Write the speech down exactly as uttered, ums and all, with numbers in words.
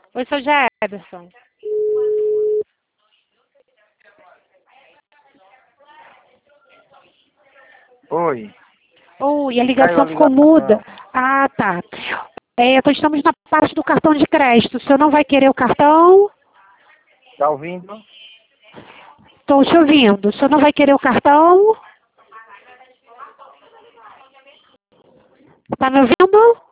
Oi, seu Jefferson. Oi. Oi, a Caiu a ligação ficou muda. ligação. Ah, tá. É, então estamos na parte do cartão de crédito. O senhor não vai querer o cartão? Tá ouvindo? Estou te ouvindo. O senhor não vai querer o cartão? Está me ouvindo?